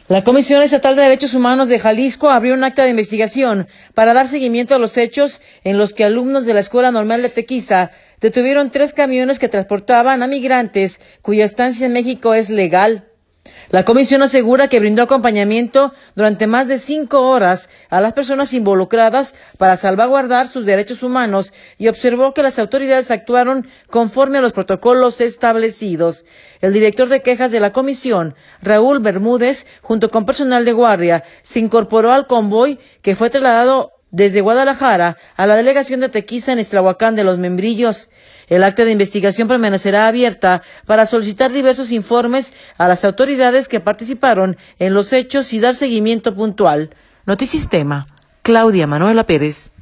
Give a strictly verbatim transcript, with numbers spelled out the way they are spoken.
La Comisión Estatal de Derechos Humanos de Jalisco abrió un acta de investigación para dar seguimiento a los hechos en los que alumnos de la Escuela Normal de Tequisa detuvieron tres camiones que transportaban a migrantes cuya estancia en México es legal. La comisión asegura que brindó acompañamiento durante más de cinco horas a las personas involucradas para salvaguardar sus derechos humanos y observó que las autoridades actuaron conforme a los protocolos establecidos. El director de quejas de la comisión, Raúl Bermúdez, junto con personal de guardia, se incorporó al convoy que fue trasladado desde Guadalajara a la delegación de Tequisa en Ixtlahuacán de los Membrillos. El acta de investigación permanecerá abierta para solicitar diversos informes a las autoridades que participaron en los hechos y dar seguimiento puntual. Notisistema, Claudia Manuela Pérez.